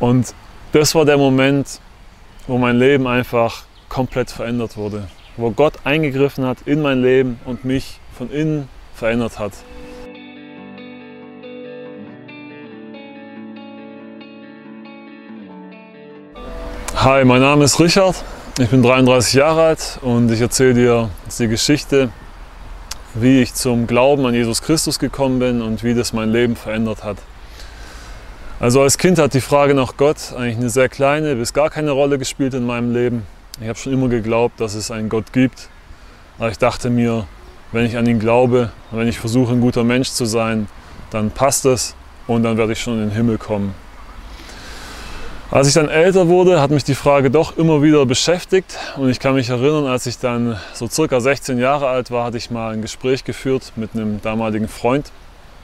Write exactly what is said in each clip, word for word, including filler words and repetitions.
Und das war der Moment, wo mein Leben einfach komplett verändert wurde. Wo Gott eingegriffen hat in mein Leben und mich von innen verändert hat. Hi, mein Name ist Richard, ich bin dreiunddreißig Jahre alt und ich erzähle dir jetzt die Geschichte, wie ich zum Glauben an Jesus Christus gekommen bin und wie das mein Leben verändert hat. Also als Kind hat die Frage nach Gott eigentlich eine sehr kleine bis gar keine Rolle gespielt in meinem Leben. Ich habe schon immer geglaubt, dass es einen Gott gibt, aber ich dachte mir, wenn ich an ihn glaube, wenn ich versuche, ein guter Mensch zu sein, dann passt es und dann werde ich schon in den Himmel kommen. Als ich dann älter wurde, hat mich die Frage doch immer wieder beschäftigt und ich kann mich erinnern, als ich dann so circa sechzehn Jahre alt war, hatte ich mal ein Gespräch geführt mit einem damaligen Freund.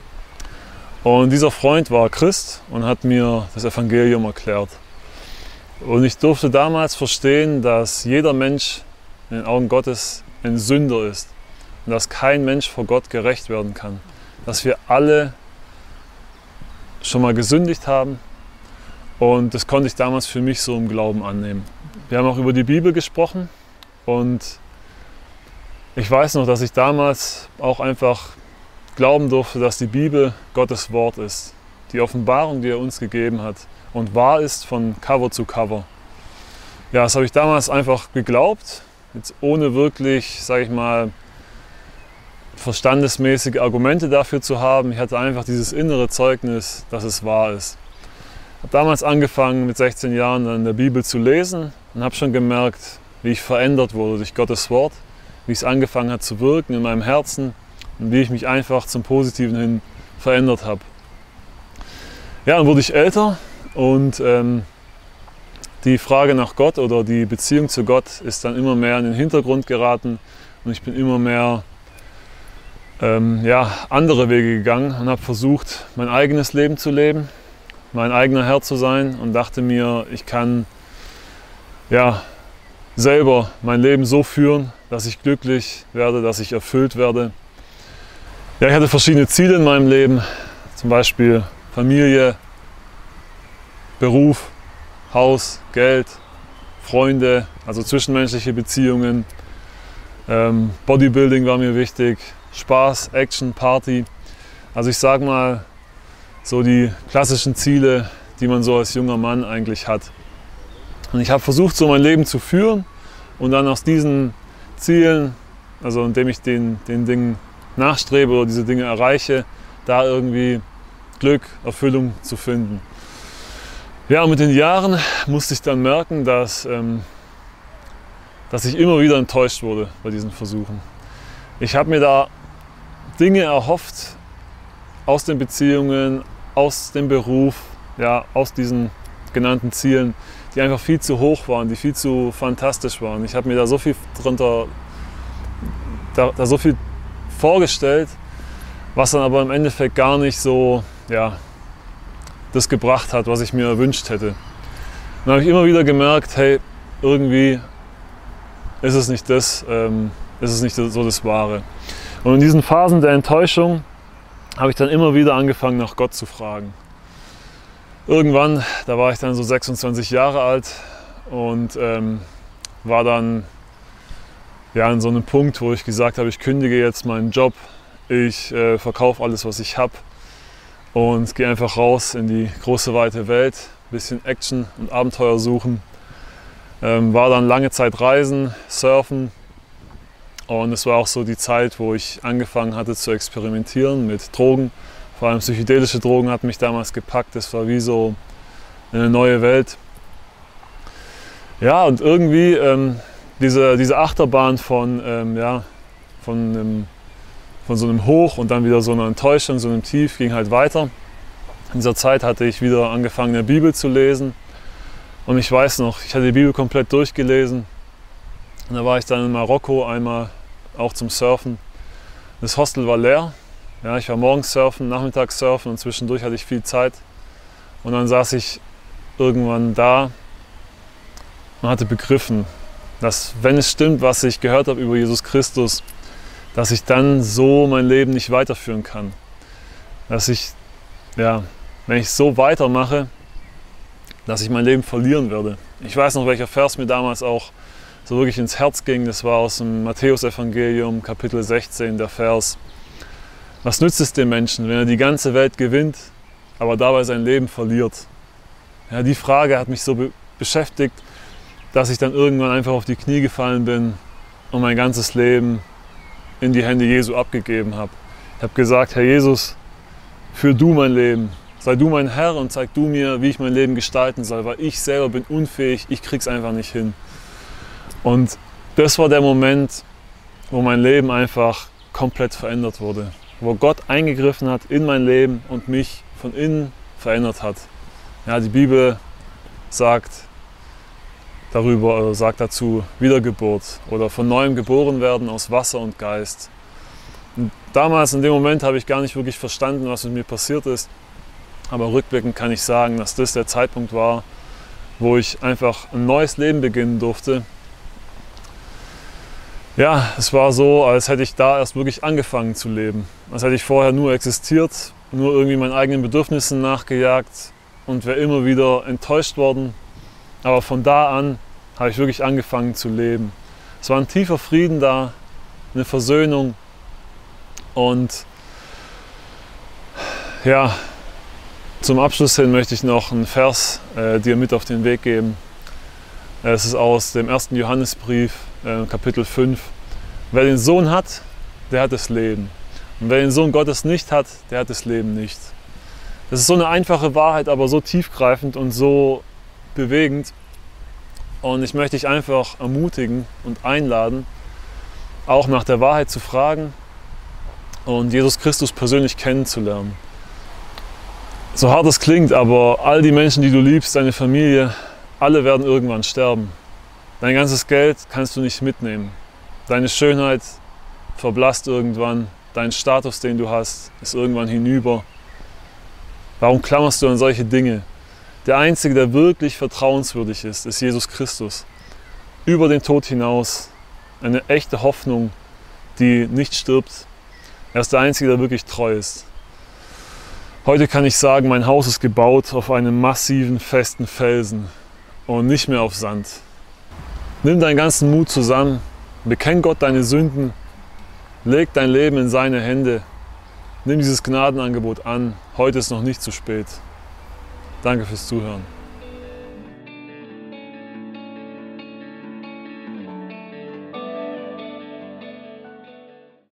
Und dieser Freund war Christ und hat mir das Evangelium erklärt. Und ich durfte damals verstehen, dass jeder Mensch in den Augen Gottes ein Sünder ist und dass kein Mensch vor Gott gerecht werden kann. Dass wir alle schon mal gesündigt haben. Und das konnte ich damals für mich so im Glauben annehmen. Wir haben auch über die Bibel gesprochen und ich weiß noch, dass ich damals auch einfach glauben durfte, dass die Bibel Gottes Wort ist. Die Offenbarung, die er uns gegeben hat und wahr ist von Cover zu Cover. Ja, das habe ich damals einfach geglaubt, jetzt ohne wirklich, sage ich mal, verstandesmäßige Argumente dafür zu haben. Ich hatte einfach dieses innere Zeugnis, dass es wahr ist. Ich habe damals angefangen, mit sechzehn Jahren dann in der Bibel zu lesen und habe schon gemerkt, wie ich verändert wurde durch Gottes Wort, wie es angefangen hat zu wirken in meinem Herzen und wie ich mich einfach zum Positiven hin verändert habe. Ja, dann wurde ich älter und ähm, die Frage nach Gott oder die Beziehung zu Gott ist dann immer mehr in den Hintergrund geraten und ich bin immer mehr ähm, ja, andere Wege gegangen und habe versucht, mein eigenes Leben zu leben, mein eigener Herr zu sein und dachte mir, ich kann ja, selber mein Leben so führen, dass ich glücklich werde, dass ich erfüllt werde. Ja, ich hatte verschiedene Ziele in meinem Leben, zum Beispiel Familie, Beruf, Haus, Geld, Freunde, also zwischenmenschliche Beziehungen. Ähm, Bodybuilding war mir wichtig, Spaß, Action, Party. Also ich sag mal, so die klassischen Ziele, die man so als junger Mann eigentlich hat. Und ich habe versucht, so mein Leben zu führen und dann aus diesen Zielen, also indem ich den, den Dingen nachstrebe oder diese Dinge erreiche, da irgendwie Glück, Erfüllung zu finden. Ja, und mit den Jahren musste ich dann merken, dass, ähm, dass ich immer wieder enttäuscht wurde bei diesen Versuchen. Ich habe mir da Dinge erhofft aus den Beziehungen, aus dem Beruf, ja, aus diesen genannten Zielen, die einfach viel zu hoch waren, die viel zu fantastisch waren. Ich habe mir da so viel drunter, da, da so viel vorgestellt, was dann aber im Endeffekt gar nicht so, ja, das gebracht hat, was ich mir erwünscht hätte. Dann habe ich immer wieder gemerkt, hey, irgendwie ist es nicht das, ähm, ist es nicht so das Wahre. Und in diesen Phasen der Enttäuschung habe ich dann immer wieder angefangen, nach Gott zu fragen. Irgendwann, da war ich dann so sechsundzwanzig Jahre alt und ähm, war dann ja, an so einem Punkt, wo ich gesagt habe, ich kündige jetzt meinen Job, ich äh, verkaufe alles, was ich habe und gehe einfach raus in die große, weite Welt, ein bisschen Action und Abenteuer suchen. Ähm, war dann lange Zeit reisen, surfen. Und es war auch so die Zeit, wo ich angefangen hatte zu experimentieren mit Drogen. Vor allem psychedelische Drogen hatten mich damals gepackt. Das war wie so eine neue Welt. Ja, und irgendwie ähm, diese, diese Achterbahn von, ähm, ja, von, einem, von so einem Hoch und dann wieder so einer Enttäuschung, so einem Tief ging halt weiter. In dieser Zeit hatte ich wieder angefangen, eine Bibel zu lesen. Und ich weiß noch, ich hatte die Bibel komplett durchgelesen. Und da war ich dann in Marokko einmal auch zum Surfen. Das Hostel war leer. Ja, ich war morgens surfen, nachmittags surfen und zwischendurch hatte ich viel Zeit. Und dann saß ich irgendwann da und hatte begriffen, dass wenn es stimmt, was ich gehört habe über Jesus Christus, dass ich dann so mein Leben nicht weiterführen kann. Dass ich, ja, wenn ich so weitermache, dass ich mein Leben verlieren werde. Ich weiß noch, welcher Vers mir damals auch so wirklich ins Herz ging. Das war aus dem Matthäusevangelium, Kapitel sechzehn, der Vers: Was nützt es dem Menschen, wenn er die ganze Welt gewinnt, aber dabei sein Leben verliert? Ja, die Frage hat mich so be- beschäftigt, dass ich dann irgendwann einfach auf die Knie gefallen bin und mein ganzes Leben in die Hände Jesu abgegeben habe. Ich habe gesagt: Herr Jesus, führ du mein Leben. Sei du mein Herr und zeig du mir, wie ich mein Leben gestalten soll, weil ich selber bin unfähig, ich krieg's einfach nicht hin. Und das war der Moment, wo mein Leben einfach komplett verändert wurde. Wo Gott eingegriffen hat in mein Leben und mich von innen verändert hat. Ja, die Bibel sagt darüber, oder sagt dazu Wiedergeburt oder von neuem geboren werden aus Wasser und Geist. Und damals, in dem Moment, habe ich gar nicht wirklich verstanden, was mit mir passiert ist. Aber rückblickend kann ich sagen, dass das der Zeitpunkt war, wo ich einfach ein neues Leben beginnen durfte. Ja, es war so, als hätte ich da erst wirklich angefangen zu leben. Als hätte ich vorher nur existiert, nur irgendwie meinen eigenen Bedürfnissen nachgejagt und wäre immer wieder enttäuscht worden. Aber von da an habe ich wirklich angefangen zu leben. Es war ein tiefer Frieden da, eine Versöhnung und ja, zum Abschluss hin möchte ich noch einen Vers äh, dir mit auf den Weg geben. Es ist aus dem ersten Johannesbrief, äh, Kapitel fünf. Wer den Sohn hat, der hat das Leben. Und wer den Sohn Gottes nicht hat, der hat das Leben nicht. Das ist so eine einfache Wahrheit, aber so tiefgreifend und so bewegend. Und ich möchte dich einfach ermutigen und einladen, auch nach der Wahrheit zu fragen und Jesus Christus persönlich kennenzulernen. So hart es klingt, aber all die Menschen, die du liebst, deine Familie, alle werden irgendwann sterben. Dein ganzes Geld kannst du nicht mitnehmen. Deine Schönheit verblasst irgendwann. Dein Status, den du hast, ist irgendwann hinüber. Warum klammerst du an solche Dinge? Der Einzige, der wirklich vertrauenswürdig ist, ist Jesus Christus. Über den Tod hinaus. Eine echte Hoffnung, die nicht stirbt. Er ist der Einzige, der wirklich treu ist. Heute kann ich sagen, mein Haus ist gebaut auf einem massiven, festen Felsen und nicht mehr auf Sand. Nimm deinen ganzen Mut zusammen, bekenn Gott deine Sünden, leg dein Leben in seine Hände, nimm dieses Gnadenangebot an, heute ist noch nicht zu spät. Danke fürs Zuhören.